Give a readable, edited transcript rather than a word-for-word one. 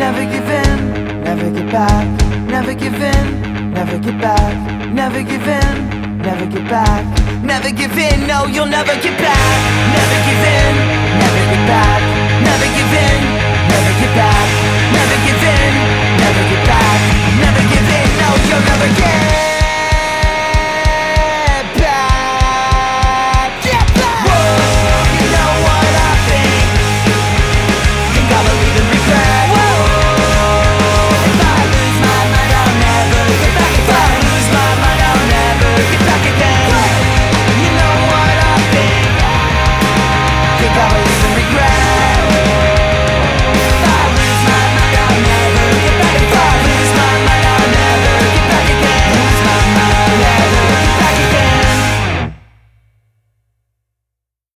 never give in, never get back. Never give in, never get back. Never give in, never get back. Never give in, no, you'll never get back. Never give in, never get back. Never give in, never get back.